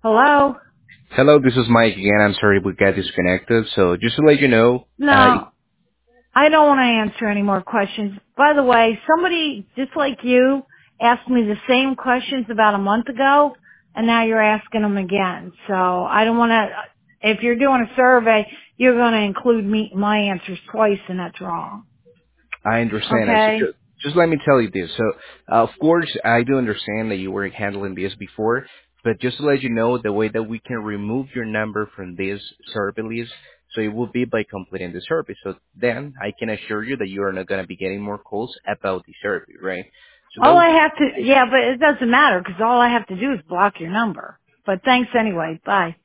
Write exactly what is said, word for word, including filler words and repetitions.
Hello? Hello, this is Mike again. I'm sorry we got disconnected. So just to let you know, uh, No, I don't want to answer any more questions. By the way, somebody just like you asked me the same questions about a month ago, and now you're asking them again. So I don't want to, if you're doing a survey, you're going to include me, my answers twice, and that's wrong. I understand. Uh, So Okay? just, just let me tell you this. So uh, of course, I do understand that you were handling this before, but just to let you know, the way that we can remove your number from this survey list, so it will be by completing the survey. So then I can assure you that you are not going to be getting more calls about the survey, right? So that All will I be have to, yeah, but it doesn't matter because all I have to do is block your number. But thanks anyway. Bye.